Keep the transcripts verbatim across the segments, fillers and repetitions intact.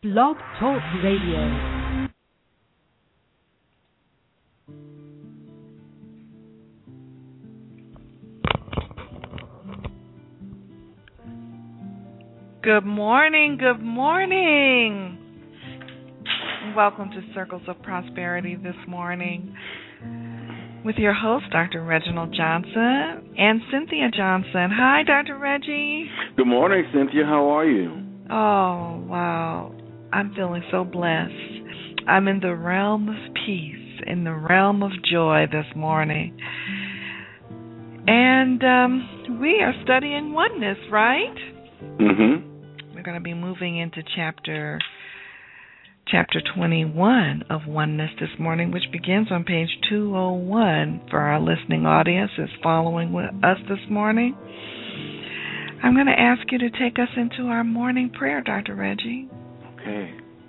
Blog Talk Radio. Good morning, good morning. Welcome to Circles of Prosperity this morning with your host, Doctor Reginald Johnson and Cynthia Johnson. Hi, Doctor Reggie. Good morning, Cynthia. How are you? Oh, wow. I'm feeling so blessed. I'm in the realm of peace, in the realm of joy this morning. And um, we are studying oneness, right? Mm-hmm. We're going to be moving into chapter chapter twenty-one of Oneness this morning, which begins on page two oh one for our listening audience is following with us this morning. I'm going to ask you to take us into our morning prayer, Doctor Reggie. Okay.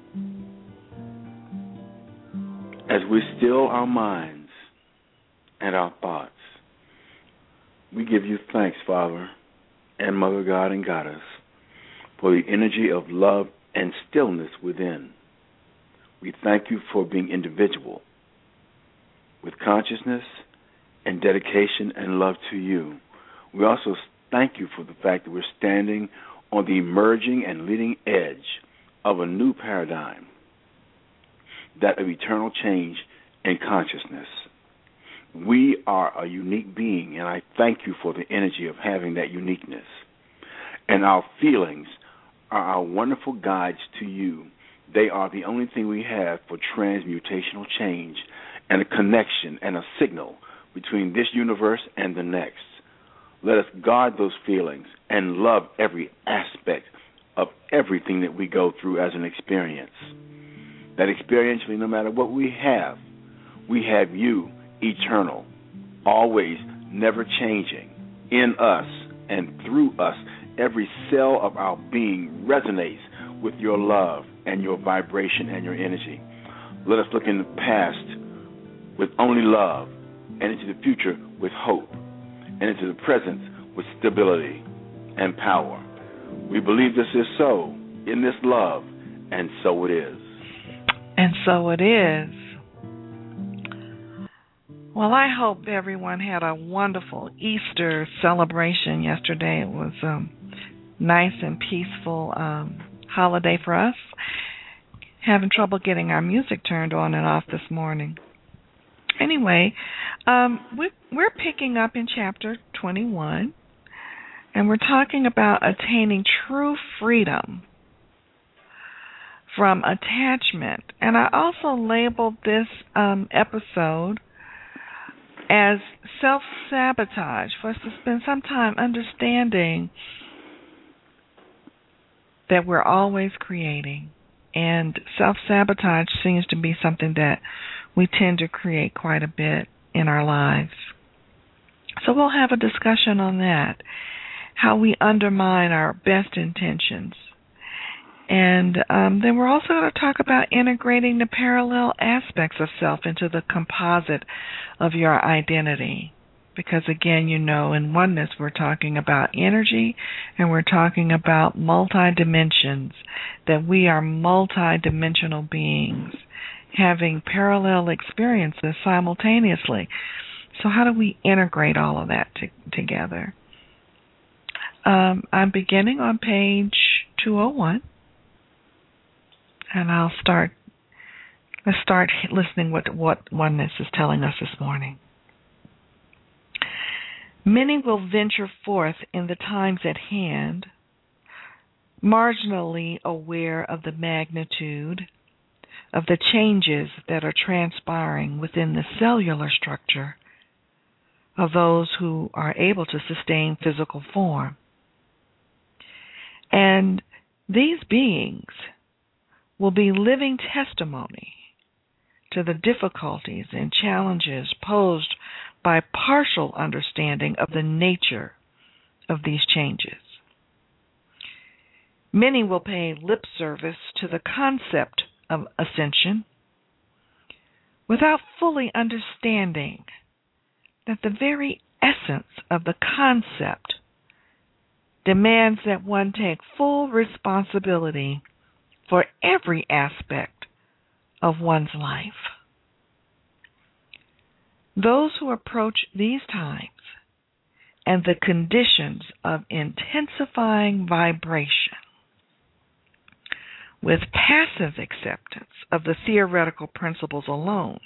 As we still our minds and our thoughts, we give you thanks, Father and Mother God and Goddess, for the energy of love and stillness within. We thank you for being individual with consciousness and dedication and love to you. We also thank you for the fact that we're standing on the emerging and leading edge of a new paradigm, that of eternal change and consciousness. We are a unique being, and I thank you for the energy of having that uniqueness. And our feelings are our wonderful guides to you. They are the only thing we have for transmutational change and a connection and a signal between this universe and the next. Let us guard those feelings and love every aspect of everything that we go through as an experience. That experientially, no matter what we have, we have you, eternal, always, never changing, in us and through us. Every cell of our being resonates with your love and your vibration and your energy. Let us look in the past with only love, and into the future with hope, and into the present with stability and power. We believe this is so in this love, and so it is. And so it is. Well, I hope everyone had a wonderful Easter celebration yesterday. It was um, nice and peaceful um, holiday for us. Having trouble getting our music turned on and off this morning. Anyway, um, we, we're picking up in chapter twenty-one, and we're talking about attaining true freedom from attachment. And I also labeled this um, episode as self-sabotage, for us to spend some time understanding that we're always creating. And self-sabotage seems to be something that we tend to create quite a bit in our lives. So we'll have a discussion on that, how we undermine our best intentions. And um, then we're also going to talk about integrating the parallel aspects of self into the composite of your identity. Because, again, you know, in oneness we're talking about energy and we're talking about multi-dimensions, that we are multi-dimensional beings having parallel experiences simultaneously. So how do we integrate all of that t- together? Um, I'm beginning on page two oh one. And I'll start, let's start listening what what oneness is telling us this morning. Many will venture forth in the times at hand, marginally aware of the magnitude of the changes that are transpiring within the cellular structure of those who are able to sustain physical form. And these beings will be living testimony to the difficulties and challenges posed by partial understanding of the nature of these changes. Many will pay lip service to the concept of ascension without fully understanding that the very essence of the concept demands that one take full responsibility for every aspect of one's life. Those who approach these times and the conditions of intensifying vibration with passive acceptance of the theoretical principles alone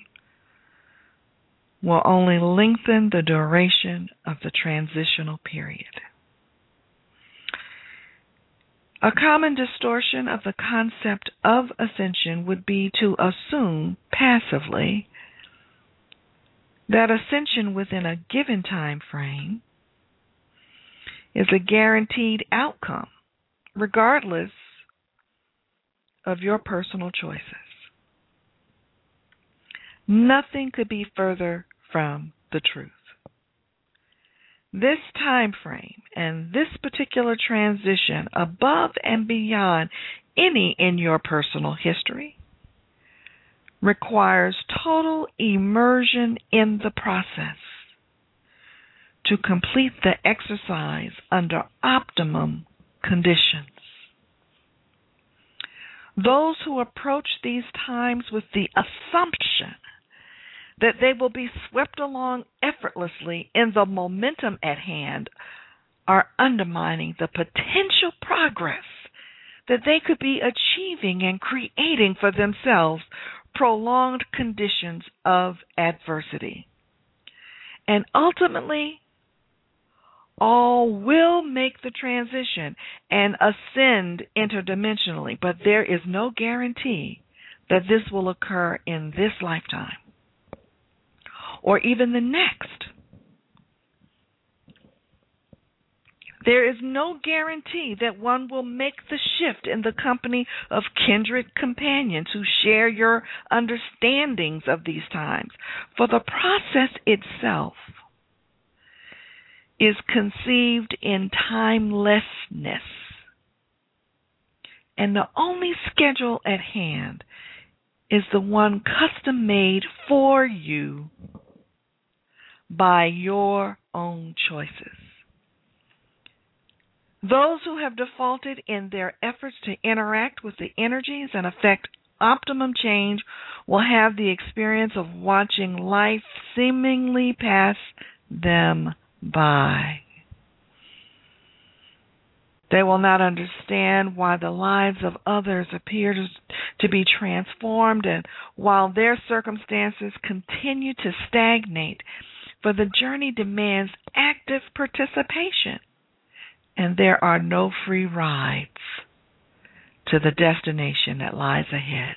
will only lengthen the duration of the transitional period. A common distortion of the concept of ascension would be to assume passively that ascension within a given time frame is a guaranteed outcome, regardless of your personal choices. Nothing could be further from the truth. This time frame and this particular transition, above and beyond any in your personal history, requires total immersion in the process to complete the exercise under optimum conditions. Those who approach these times with the assumption that they will be swept along effortlessly in the momentum at hand are undermining the potential progress that they could be achieving and creating for themselves prolonged conditions of adversity. And ultimately, all will make the transition and ascend interdimensionally, but there is no guarantee that this will occur in this lifetime or even the next. There is no guarantee that one will make the shift in the company of kindred companions who share your understandings of these times, for the process itself is conceived in timelessness, and the only schedule at hand is the one custom made for you by your own choices. Those who have defaulted in their efforts to interact with the energies and affect optimum change will have the experience of watching life seemingly pass them by. They will not understand why the lives of others appear to, to be transformed, and while their circumstances continue to stagnate, for the journey demands active participation, and there are no free rides to the destination that lies ahead.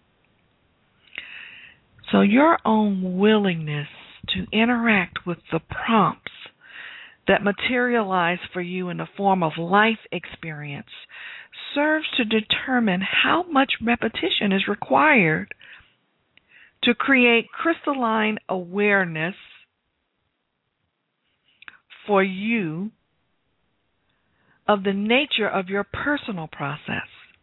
So your own willingness to interact with the prompts that materialize for you in the form of life experience serves to determine how much repetition is required to create crystalline awareness for you of the nature of your personal process.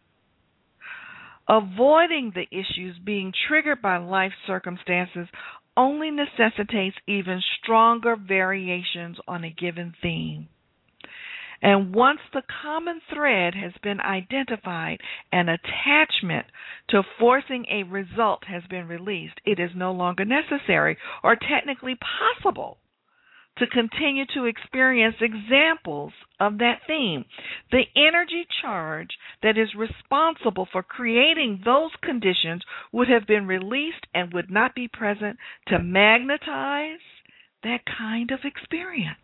Avoiding the issues being triggered by life circumstances only necessitates even stronger variations on a given theme. And once the common thread has been identified and attachment to forcing a result has been released, it is no longer necessary or technically possible to continue to experience examples of that theme. The energy charge that is responsible for creating those conditions would have been released and would not be present to magnetize that kind of experience.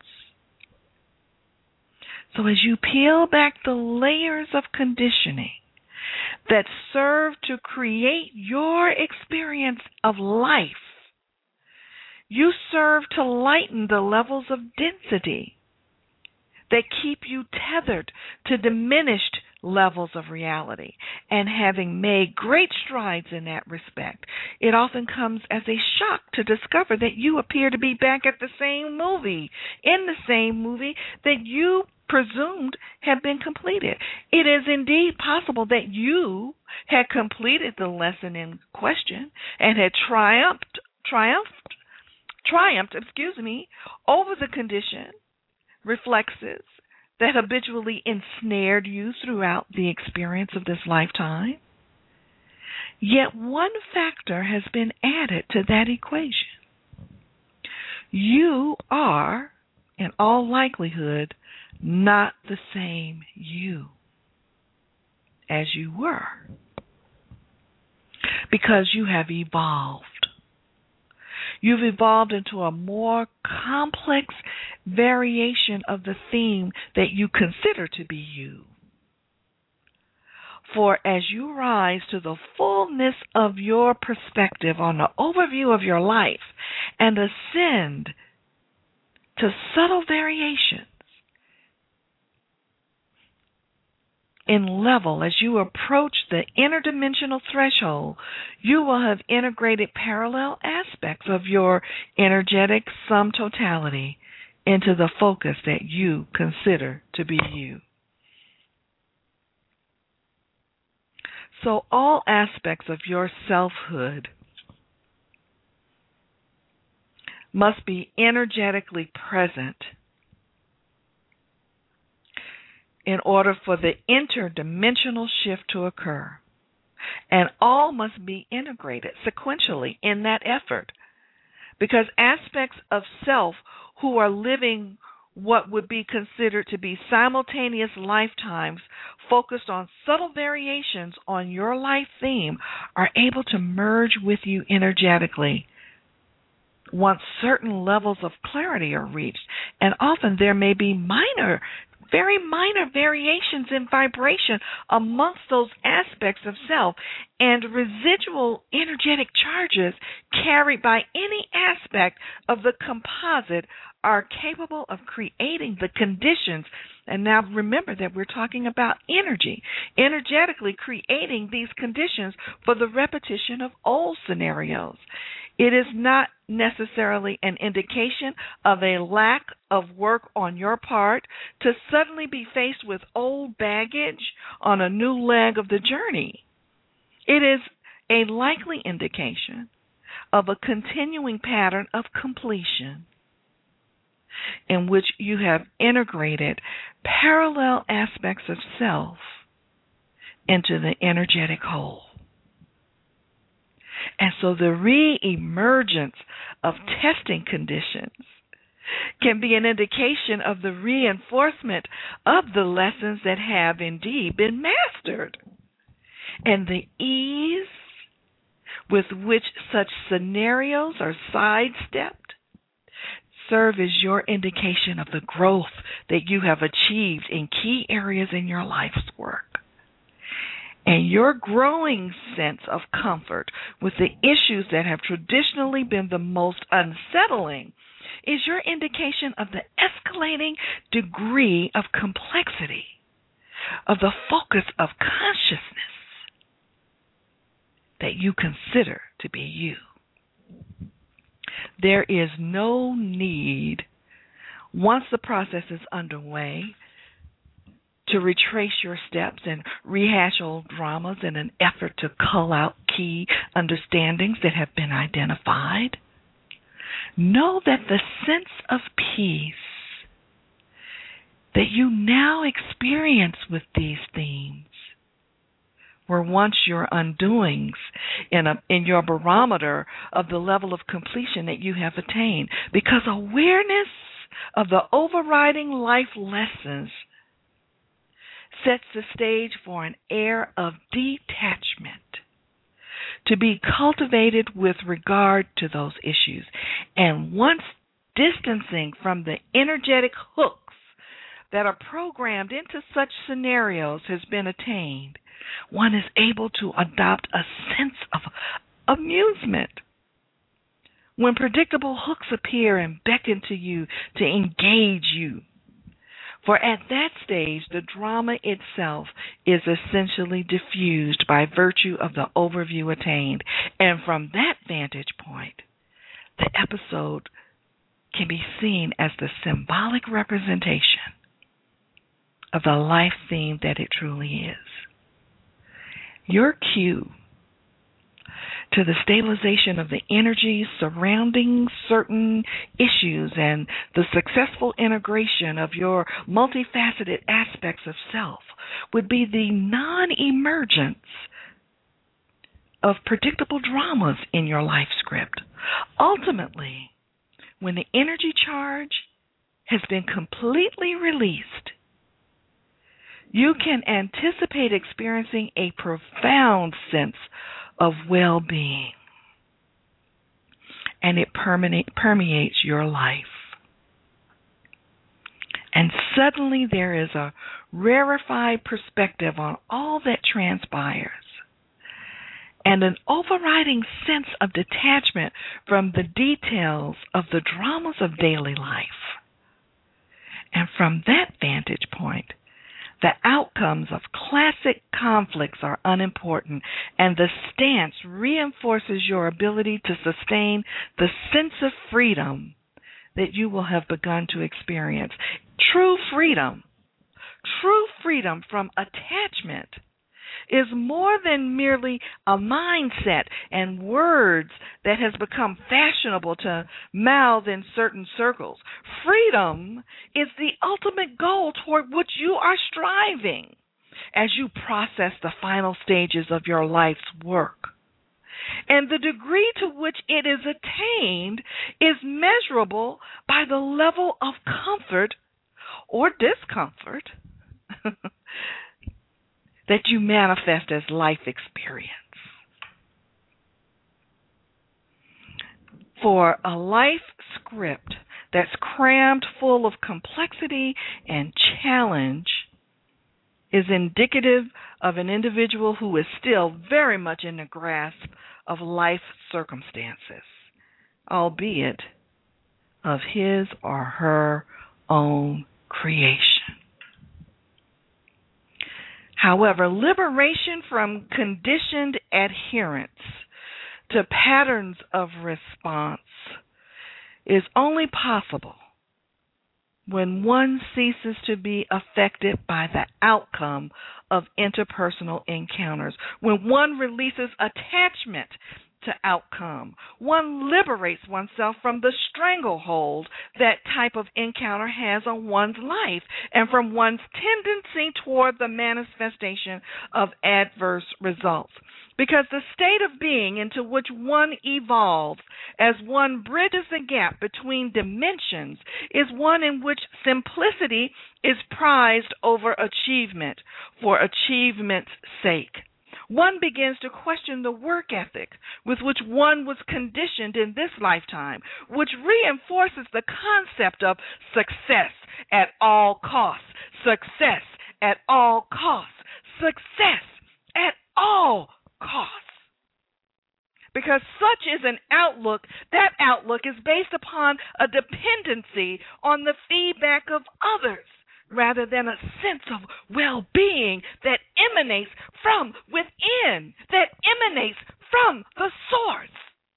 So as you peel back the layers of conditioning that serve to create your experience of life, you serve to lighten the levels of density that keep you tethered to diminished levels of reality. And having made great strides in that respect, it often comes as a shock to discover that you appear to be back at the same movie, in the same movie that you presumed had been completed. It is indeed possible that you had completed the lesson in question and had triumphed, triumphed, triumphed, excuse me, over the condition reflexes that habitually ensnared you throughout the experience of this lifetime. Yet one factor has been added to that equation. You are, in all likelihood, not the same you as you were, because you have evolved. You've evolved into a more complex variation of the theme that you consider to be you. For as you rise to the fullness of your perspective on the overview of your life and ascend to subtle variations in level, as you approach the interdimensional threshold, you will have integrated parallel aspects of your energetic sum totality into the focus that you consider to be you. So all aspects of your selfhood must be energetically present in order for the interdimensional shift to occur. And all must be integrated sequentially in that effort, because aspects of self who are living what would be considered to be simultaneous lifetimes focused on subtle variations on your life theme are able to merge with you energetically once certain levels of clarity are reached. And often there may be minor, very minor variations in vibration amongst those aspects of self, and residual energetic charges carried by any aspect of the composite are capable of creating the conditions. And now remember that we're talking about energy, energetically creating these conditions for the repetition of old scenarios. It is not necessarily an indication of a lack of work on your part to suddenly be faced with old baggage on a new leg of the journey. It is a likely indication of a continuing pattern of completion in which you have integrated parallel aspects of self into the energetic whole. And so the re-emergence of testing conditions can be an indication of the reinforcement of the lessons that have indeed been mastered. And the ease with which such scenarios are sidestepped serve as your indication of the growth that you have achieved in key areas in your life's work. And your growing sense of comfort with the issues that have traditionally been the most unsettling is your indication of the escalating degree of complexity of the focus of consciousness that you consider to be you. There is no need, once the process is underway, to retrace your steps and rehash old dramas in an effort to cull out key understandings that have been identified. Know that the sense of peace that you now experience with these themes were once your undoings in a, in your barometer of the level of completion that you have attained, because awareness of the overriding life lessons sets the stage for an air of detachment to be cultivated with regard to those issues. And once distancing from the energetic hooks that are programmed into such scenarios has been attained, one is able to adopt a sense of amusement when predictable hooks appear and beckon to you to engage you. For at that stage, the drama itself is essentially diffused by virtue of the overview attained. And from that vantage point, the episode can be seen as the symbolic representation of the life theme that it truly is. Your cue to the stabilization of the energy surrounding certain issues and the successful integration of your multifaceted aspects of self would be the non-emergence of predictable dramas in your life script. Ultimately, when the energy charge has been completely released, you can anticipate experiencing a profound sense of well-being, and it permeate, permeates your life. And suddenly there is a rarefied perspective on all that transpires, and an overriding sense of detachment from the details of the dramas of daily life. And from that vantage point, the outcomes of classic conflicts are unimportant, and the stance reinforces your ability to sustain the sense of freedom that you will have begun to experience. True freedom, true freedom from attachment is more than merely a mindset and words that has become fashionable to mouth in certain circles. Freedom is the ultimate goal toward which you are striving as you process the final stages of your life's work. And the degree to which it is attained is measurable by the level of comfort or discomfort that you manifest as life experience. For a life script that's crammed full of complexity and challenge is indicative of an individual who is still very much in the grasp of life circumstances, albeit of his or her own creation. However, liberation from conditioned adherence to patterns of response is only possible when one ceases to be affected by the outcome of interpersonal encounters, when one releases attachment to outcome, one liberates oneself from the stranglehold that type of encounter has on one's life and from one's tendency toward the manifestation of adverse results. Because the state of being into which one evolves as one bridges the gap between dimensions is one in which simplicity is prized over achievement for achievement's sake. One begins to question the work ethic with which one was conditioned in this lifetime, which reinforces the concept of success at all costs, success at all costs, success at all costs. Because such is an outlook, that outlook is based upon a dependency on the feedback of others, rather than a sense of well-being that emanates from within, that emanates from the source.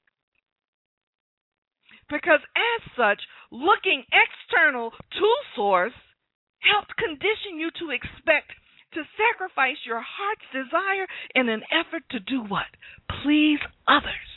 Because as such, looking external to source helps condition you to expect to sacrifice your heart's desire in an effort to do what? Please others.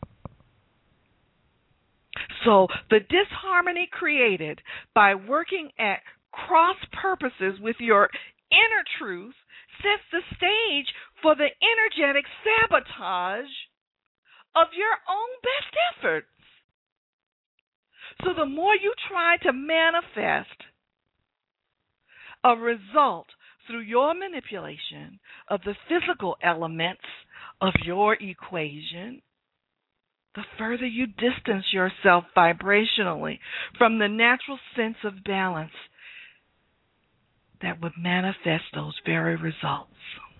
So the disharmony created by working at cross purposes with your inner truth sets the stage for the energetic sabotage of your own best efforts. So the more you try to manifest a result through your manipulation of the physical elements of your equation, the further you distance yourself vibrationally from the natural sense of balance that would manifest those very results.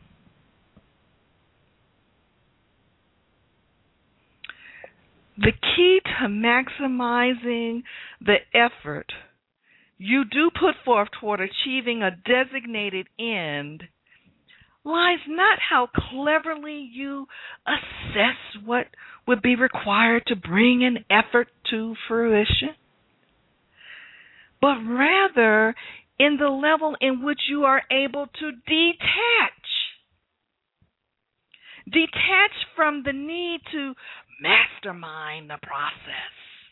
The key to maximizing the effort you do put forth toward achieving a designated end lies not how cleverly you assess what would be required to bring an effort to fruition, but rather in the level in which you are able to detach. Detach from the need to mastermind the process.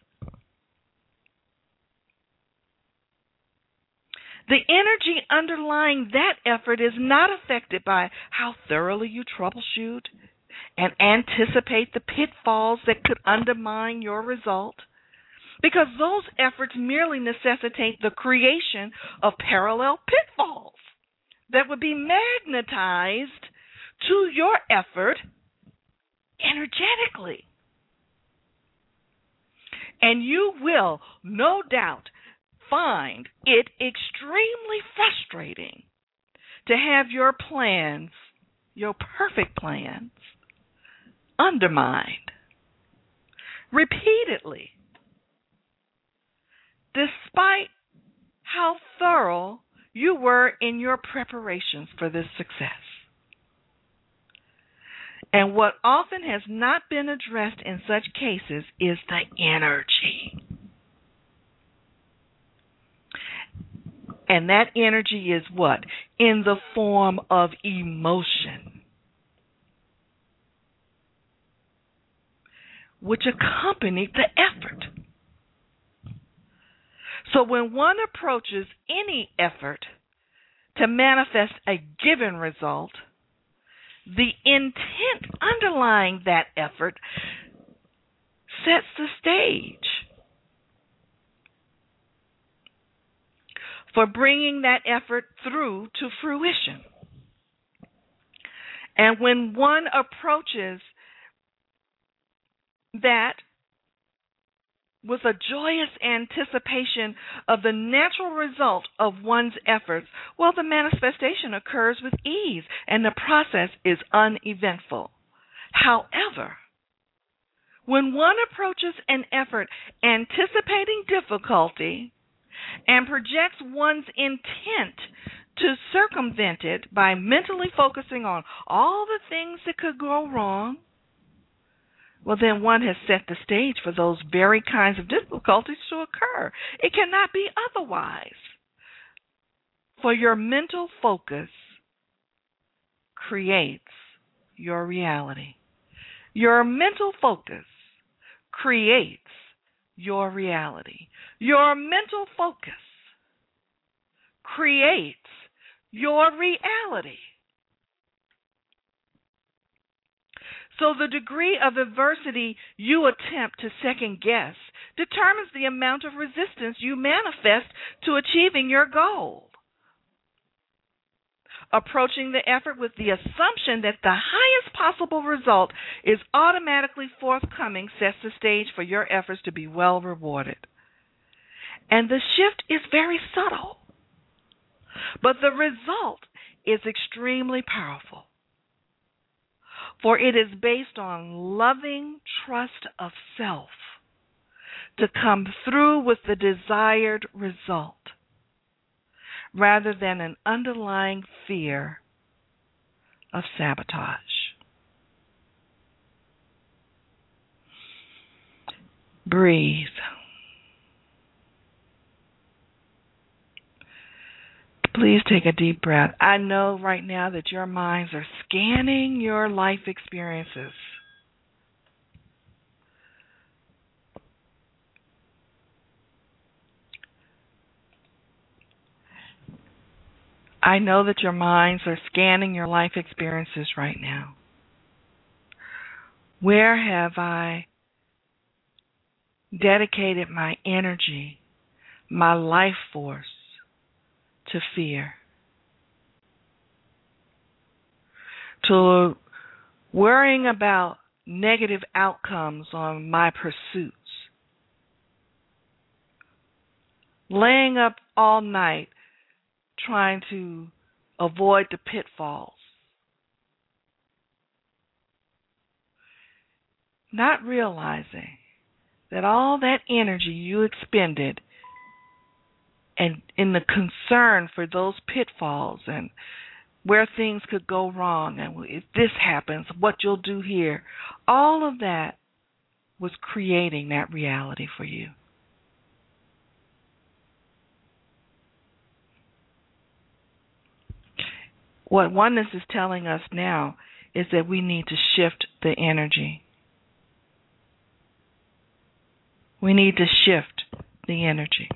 The energy underlying that effort is not affected by how thoroughly you troubleshoot and anticipate the pitfalls that could undermine your result, because those efforts merely necessitate the creation of parallel pitfalls that would be magnetized to your effort energetically. And you will, no doubt, find it extremely frustrating to have your plans, your perfect plans, undermined repeatedly, despite how thorough you were in your preparations for this success. And what often has not been addressed in such cases is the energy. And that energy is what? In the form of emotion, which accompanied the effort. So when one approaches any effort to manifest a given result, the intent underlying that effort sets the stage for bringing that effort through to fruition. And when one approaches that with a joyous anticipation of the natural result of one's efforts, well, the manifestation occurs with ease and the process is uneventful. However, when one approaches an effort anticipating difficulty and projects one's intent to circumvent it by mentally focusing on all the things that could go wrong, well, then one has set the stage for those very kinds of difficulties to occur. It cannot be otherwise. For your mental focus creates your reality. Your mental focus creates your reality. Your mental focus creates your reality. So the degree of adversity you attempt to second guess determines the amount of resistance you manifest to achieving your goal. Approaching the effort with the assumption that the highest possible result is automatically forthcoming sets the stage for your efforts to be well rewarded. And the shift is very subtle, but the result is extremely powerful. For it is based on loving trust of self to come through with the desired result, rather than an underlying fear of sabotage. Breathe. Please take a deep breath. I know right now that your minds are scanning your life experiences. I know that your minds are scanning your life experiences right now. Where have I dedicated my energy, my life force, to fear? To worrying about negative outcomes on my pursuits? Laying up all night trying to avoid the pitfalls? Not realizing that all that energy you expended and in the concern for those pitfalls and where things could go wrong and if this happens, what you'll do here, all of that was creating that reality for you. What oneness is telling us now is that we need to shift the energy. We need to shift the energy.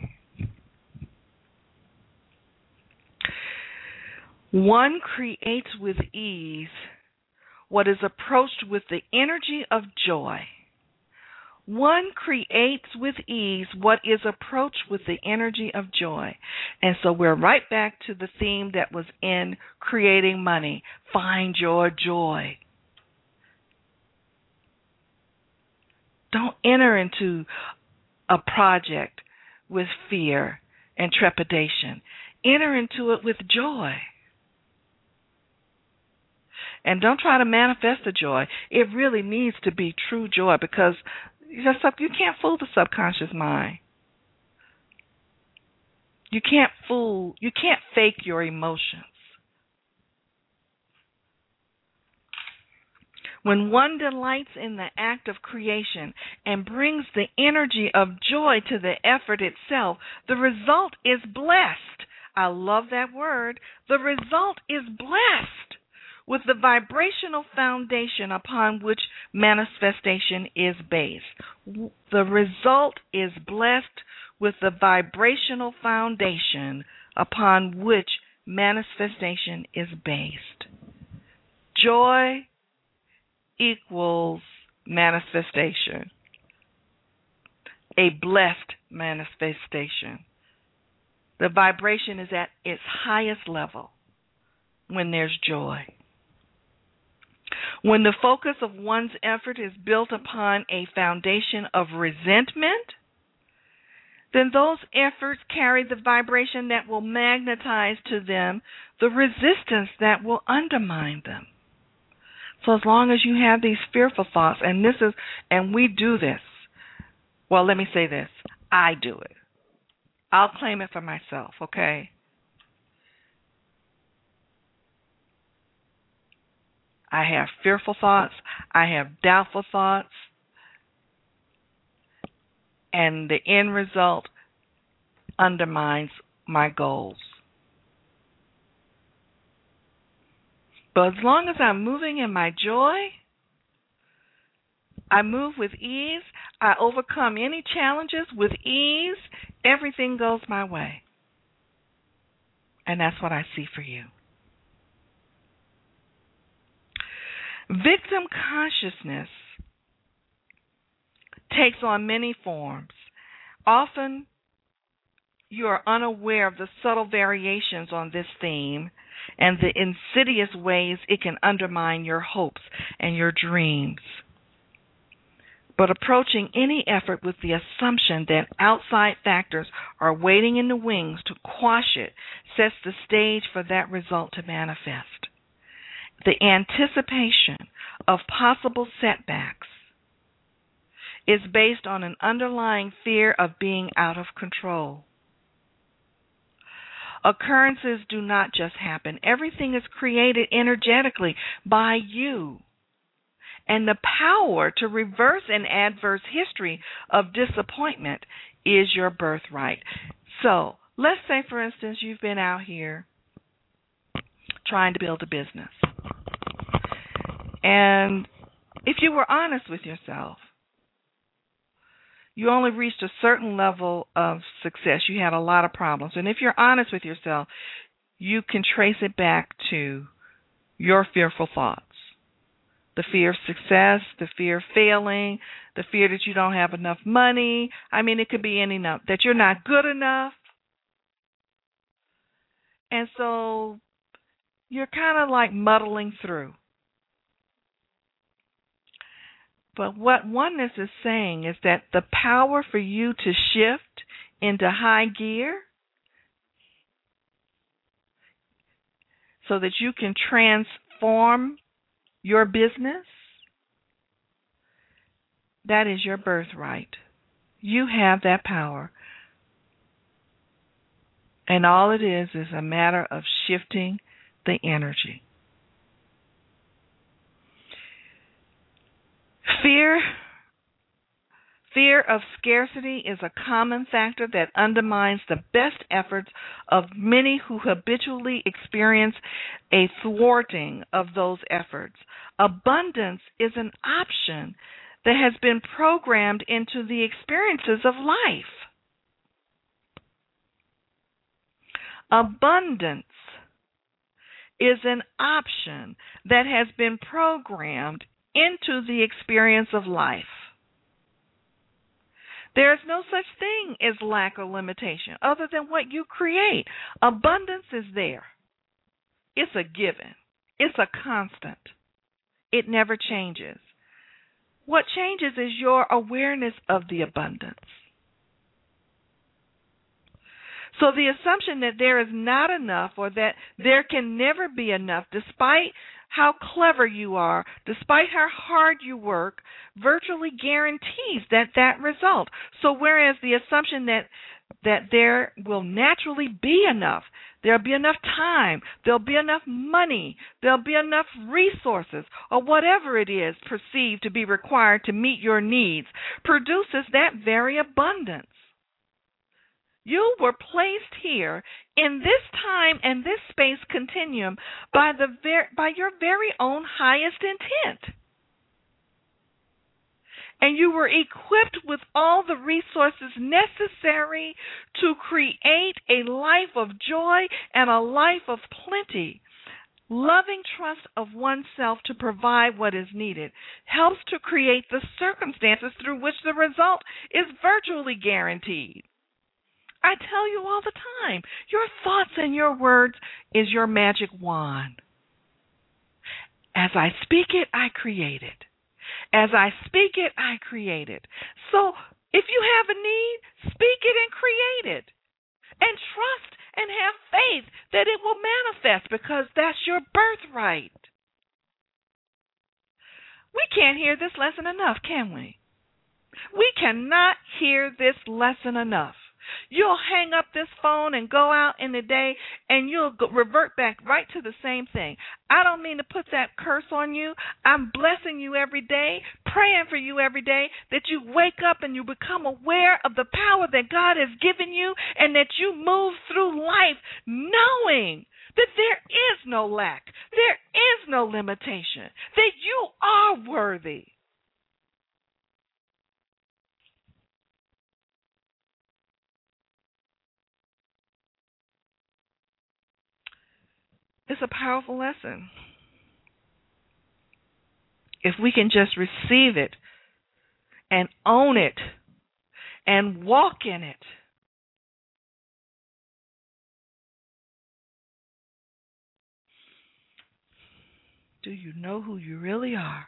One creates with ease what is approached with the energy of joy. One creates with ease what is approached with the energy of joy. And so we're right back to the theme that was in Creating Money. Find your joy. Don't enter into a project with fear and trepidation. Enter into it with joy. And don't try to manifest the joy. It really needs to be true joy, because you can't fool the subconscious mind. You can't fool, you can't fake your emotions. When one delights in the act of creation and brings the energy of joy to the effort itself, the result is blessed. I love that word. The result is blessed with the vibrational foundation upon which manifestation is based. The result is blessed with the vibrational foundation upon which manifestation is based. Joy equals manifestation, a blessed manifestation. The vibration is at its highest level when there's joy. When the focus of one's effort is built upon a foundation of resentment, then those efforts carry the vibration that will magnetize to them the resistance that will undermine them. So as long as you have these fearful thoughts, and this is, and we do this, well, let me say this, I do it. I'll claim it for myself, okay? I have fearful thoughts, I have doubtful thoughts, and the end result undermines my goals. But as long as I'm moving in my joy, I move with ease, I overcome any challenges with ease, everything goes my way. And that's what I see for you. Victim consciousness takes on many forms. Often you are unaware of the subtle variations on this theme and the insidious ways it can undermine your hopes and your dreams. But approaching any effort with the assumption that outside factors are waiting in the wings to quash it sets the stage for that result to manifest. The anticipation of possible setbacks is based on an underlying fear of being out of control. Occurrences do not just happen. Everything is created energetically by you. And the power to reverse an adverse history of disappointment is your birthright. So, let's say, for instance, you've been out here trying to build a business. And if you were honest with yourself, you only reached a certain level of success. You had a lot of problems. And if you're honest with yourself, you can trace it back to your fearful thoughts. The fear of success, the fear of failing, the fear that you don't have enough money. I mean, it could be any number, that you're not good enough. And so you're kind of like muddling through. But what oneness is saying is that the power for you to shift into high gear so that you can transform your business, that is your birthright. You have that power. And all it is is a matter of shifting the energy. Fear Fear of scarcity is a common factor that undermines the best efforts of many who habitually experience a thwarting of those efforts. Abundance is an option that has been programmed into the experiences of life. Abundance is an option that has been programmed into the experience of life. There is no such thing as lack or limitation other than what you create. Abundance is there. It's a given. It's a constant. It never changes. What changes is your awareness of the abundance. So the assumption that there is not enough or that there can never be enough, despite how clever you are, despite how hard you work, virtually guarantees that that result. So whereas the assumption that that there will naturally be enough, there'll be enough time, there'll be enough money, there'll be enough resources, or whatever it is perceived to be required to meet your needs, produces that very abundance. You were placed here in this time and this space continuum by the ver- by your very own highest intent. And you were equipped with all the resources necessary to create a life of joy and a life of plenty. Loving trust of oneself to provide what is needed helps to create the circumstances through which the result is virtually guaranteed. I tell you all the time, your thoughts and your words is your magic wand. As I speak it, I create it. As I speak it, I create it. So if you have a need, speak it and create it. And trust and have faith that it will manifest because that's your birthright. We can't hear this lesson enough, can we? We cannot hear this lesson enough. You'll hang up this phone and go out in the day and you'll go, revert back right to the same thing. I don't mean to put that curse on you. I'm blessing you every day, praying for you every day, that you wake up and you become aware of the power that God has given you and that you move through life knowing that there is no lack, there is no limitation, that you are worthy. It's a powerful lesson. If we can just receive it and own it and walk in it. Do you know who you really are?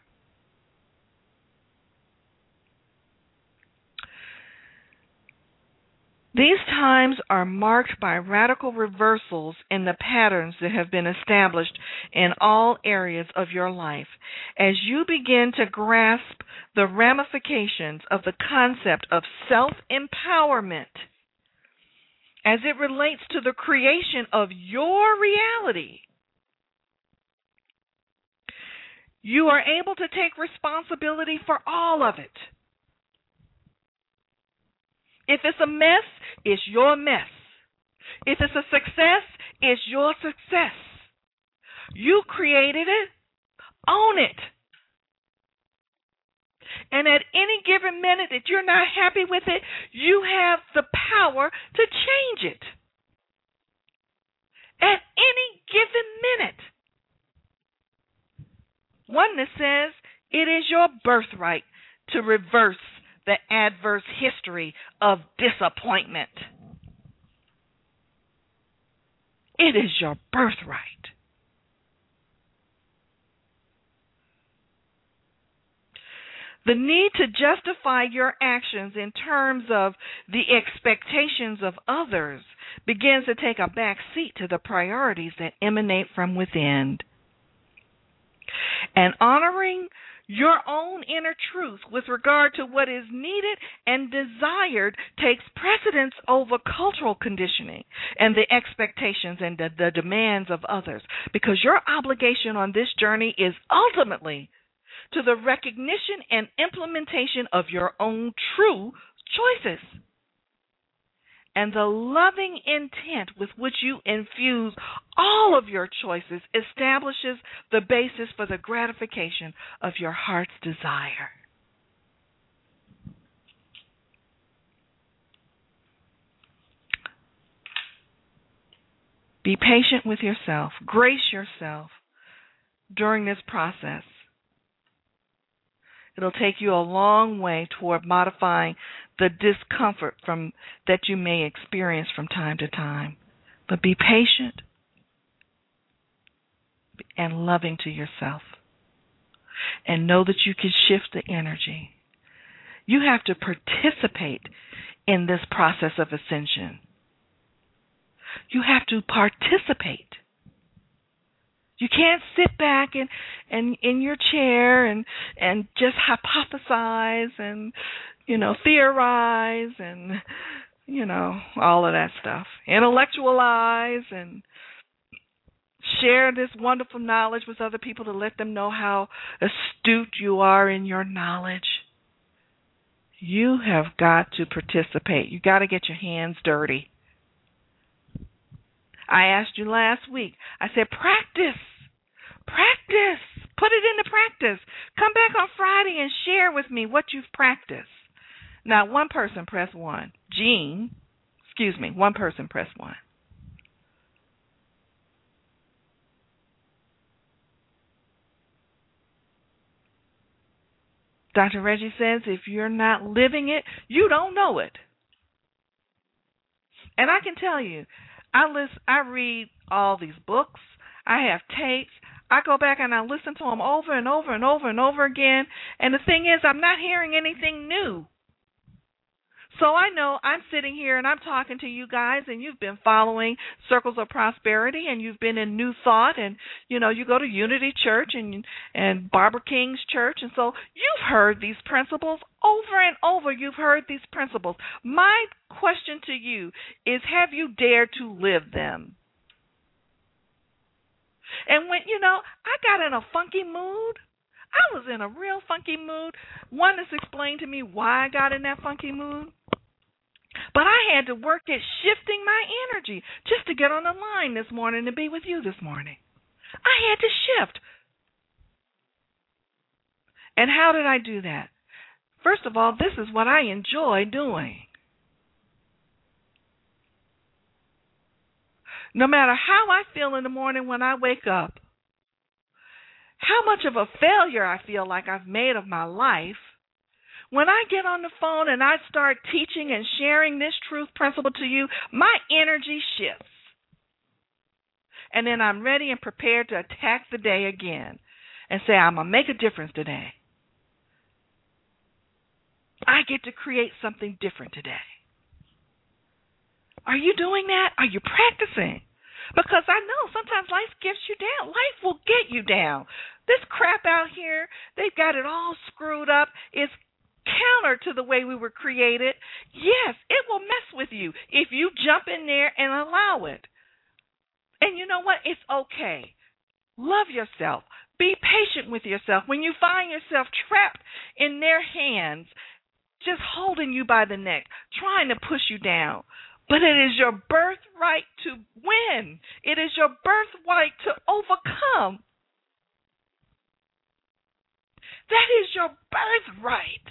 These times are marked by radical reversals in the patterns that have been established in all areas of your life. As you begin to grasp the ramifications of the concept of self-empowerment as it relates to the creation of your reality, you are able to take responsibility for all of it. If it's a mess, it's your mess. If it's a success, it's your success. You created it. Own it. And at any given minute that you're not happy with it, you have the power to change it. At any given minute. Oneness says it is your birthright to reverse the adverse history of disappointment. It is your birthright. The need to justify your actions in terms of the expectations of others begins to take a back seat to the priorities that emanate from within. And honoring your own inner truth with regard to what is needed and desired takes precedence over cultural conditioning and the expectations and the, the demands of others, because your obligation on this journey is ultimately to the recognition and implementation of your own true choices. And the loving intent with which you infuse all of your choices establishes the basis for the gratification of your heart's desire. Be patient with yourself. Grace yourself during this process. It'll take you a long way toward modifying the discomfort from that you may experience from time to time. But be patient and loving to yourself. And know that you can shift the energy. You have to participate in this process of ascension. You have to participate. You can't sit back and, and in your chair and and just hypothesize and, you know, theorize and, you know, all of that stuff. Intellectualize and share this wonderful knowledge with other people to let them know how astute you are in your knowledge. You have got to participate. You got to get your hands dirty. I asked you last week. I said, practice. Practice. Put it into practice. Come back on Friday and share with me what you've practiced. Now, one person press one. Jean, excuse me, one person press one. Doctor Reggie says if you're not living it, you don't know it. And I can tell you, I listen, I read all these books. I have tapes. I go back and I listen to them over and over and over and over again. And the thing is, I'm not hearing anything new. So I know I'm sitting here and I'm talking to you guys, and you've been following Circles of Prosperity, and you've been in New Thought, and you know you go to Unity Church and and Barbara King's church, and so you've heard these principles over and over. You've heard these principles. My question to you is, have you dared to live them? And when, you know, I got in a funky mood. I was in a real funky mood. One has explained to me why I got in that funky mood. But I had to work at shifting my energy just to get on the line this morning to be with you this morning. I had to shift. And how did I do that? First of all, this is what I enjoy doing. No matter how I feel in the morning when I wake up, how much of a failure I feel like I've made of my life, when I get on the phone and I start teaching and sharing this truth principle to you, my energy shifts. And then I'm ready and prepared to attack the day again and say, I'm going to make a difference today. I get to create something different today. Are you doing that? Are you practicing? Because I know sometimes life gets you down. Life will get you down. This crap out here, they've got it all screwed up. It's counter to the way we were created. Yes, it will mess with you if you jump in there and allow it. And you know what? It's okay. Love yourself. Be patient with yourself. When you find yourself trapped in their hands, just holding you by the neck, trying to push you down. But it is your birthright to win. It is your birthright to overcome. That is your birthright.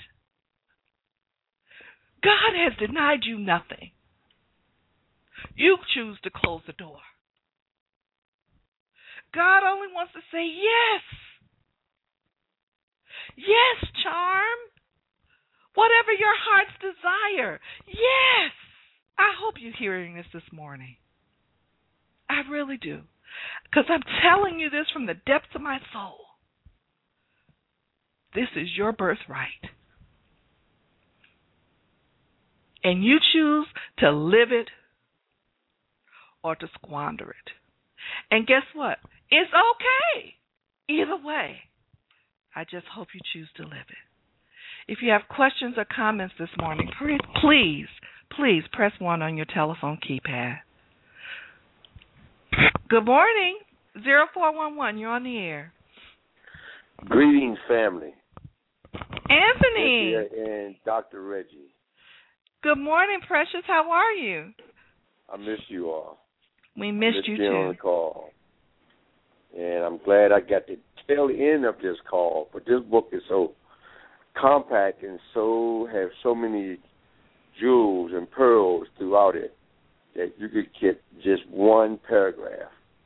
God has denied you nothing. You choose to close the door. God only wants to say yes. Yes, charm. Whatever your heart's desire. Yes. I hope you're hearing this this morning. I really do. Because I'm telling you this from the depths of my soul. This is your birthright. And you choose to live it or to squander it. And guess what? It's okay. Either way. I just hope you choose to live it. If you have questions or comments this morning, please, please press one on your telephone keypad. Good morning. zero four one one, you're on the air. Greetings, family. Anthony. And Doctor Reggie. Good morning, Precious. How are you? I miss you all. We missed, missed you being too. on the call. And I'm glad I got the tail end of this call. But this book is so compact and so have so many jewels and pearls throughout it that you could get just one paragraph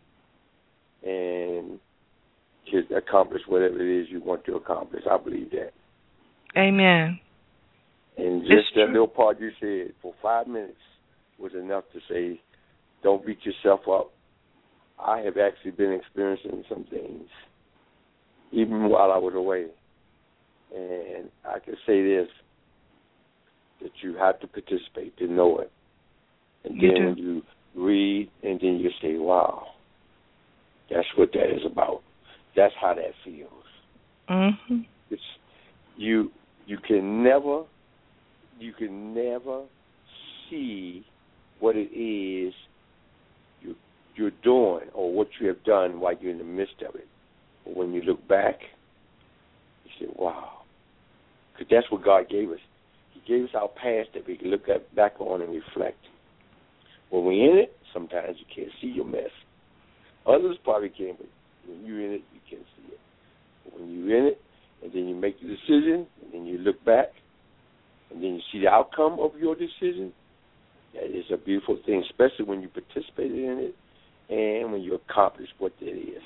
and just accomplish whatever it is you want to accomplish. I believe that. Amen. And just that little part you said for five minutes was enough to say, don't beat yourself up. I have actually been experiencing some things, even while I was away. And I can say this, that you have to participate to know it. And you then do. when you read, and then you say, wow, that's what that is about. That's how that feels. Mm-hmm. It's, you you can never, you can never see what it is you, you're doing or what you have done while you're in the midst of it. But when you look back, you say, wow. Because that's what God gave us. He gave us our past that we can look at, back on and reflect. When we're in it, sometimes you can't see your mess. Others probably can, but when you're in it, you can see it. But when you're in it, and then you make the decision, and then you look back, and then you see the outcome of your decision, that is a beautiful thing, especially when you participated in it and when you accomplish what that is.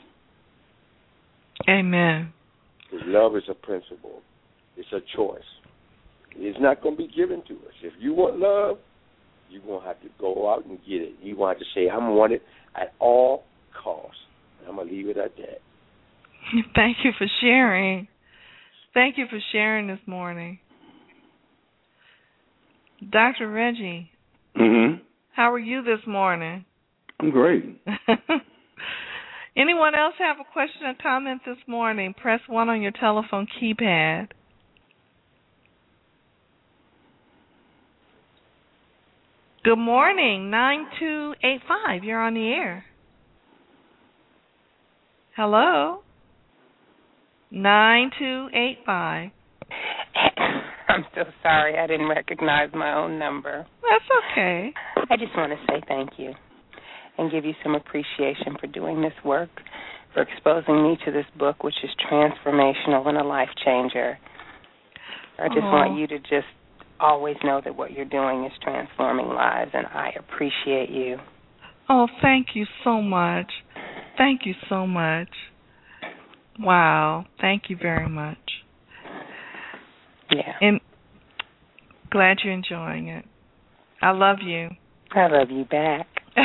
Amen. Because love is a principle. It's a choice. It's not going to be given to us. If you want love, you're going to have to go out and get it. You're going to have to say, I'm want it at all costs. I'm going to leave it at that. Thank you for sharing. Thank you for sharing this morning. Doctor Reggie, mm-hmm. How are you this morning? I'm great. Anyone else have a question or comment this morning? Press one on your telephone keypad. Good morning, nine two eight five. You're on the air. Hello? nine two eight five. I'm so sorry. I didn't recognize my own number. That's okay. I just want to say thank you and give you some appreciation for doing this work, for exposing me to this book, which is transformational and a life changer. I just Aww. want you to just always know that what you're doing is transforming lives, and I appreciate you. Oh, thank you so much. Thank you so much. Wow. Thank you very much. Yeah. And glad you're enjoying it. I love you. I love you back.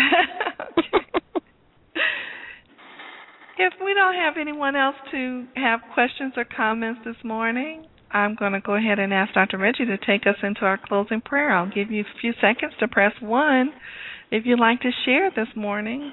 If we don't have anyone else to have questions or comments this morning, I'm going to go ahead and ask Doctor Reggie to take us into our closing prayer. I'll give you a few seconds to press one if you'd like to share this morning.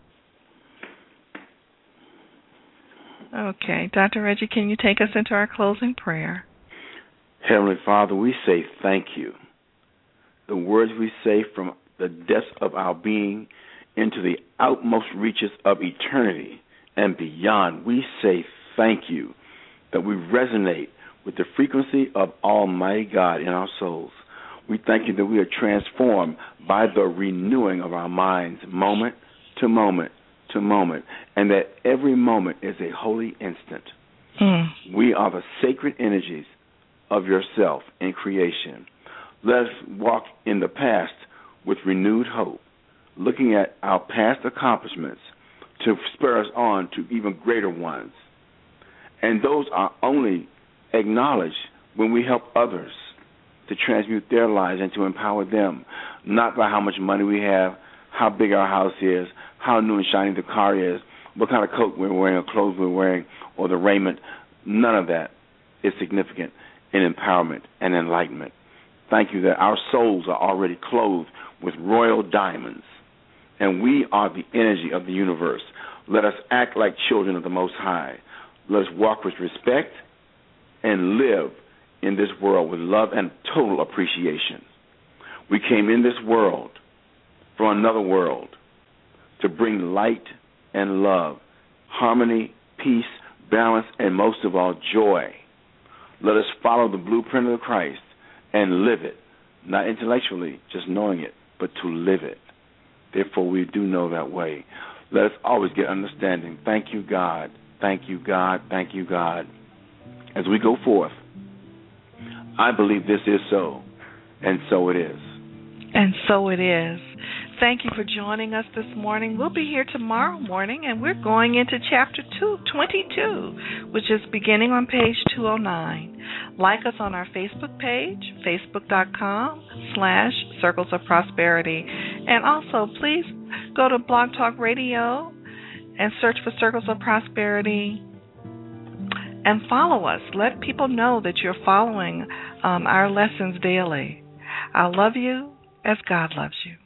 Okay. Doctor Reggie, can you take us into our closing prayer? Heavenly Father, we say thank you. The words we say from the depths of our being into the outmost reaches of eternity and beyond, we say thank you that we resonate with the frequency of Almighty God in our souls. We thank you that we are transformed by the renewing of our minds moment to moment to moment, and that every moment is a holy instant. Mm. We are the sacred energies of yourself in creation. Let us walk in the past with renewed hope, looking at our past accomplishments to spur us on to even greater ones. And those are only acknowledged when we help others to transmute their lives and to empower them, not by how much money we have, how big our house is, how new and shiny the car is, what kind of coat we're wearing or clothes we're wearing, or the raiment. None of that is significant in empowerment and enlightenment. Thank you that our souls are already clothed with royal diamonds, and we are the energy of the universe. Let us act like children of the Most High. Let us walk with respect and live in this world with love and total appreciation. We came in this world from another world to bring light and love, harmony, peace, balance, and most of all, joy. Let us follow the blueprint of Christ and live it, not intellectually, just knowing it, but to live it. Therefore, we do know that way. Let us always get understanding. Thank you, God. Thank you, God. Thank you, God. As we go forth, I believe this is so, and so it is. And so it is. Thank you for joining us this morning. We'll be here tomorrow morning, and we're going into chapter two, twenty-two, which is beginning on page two oh nine. Like us on our Facebook page, facebook.com slash Circles of Prosperity. And also, please go to Blog Talk Radio and search for Circles of Prosperity and follow us. Let people know that you're following um, our lessons daily. I love you as God loves you.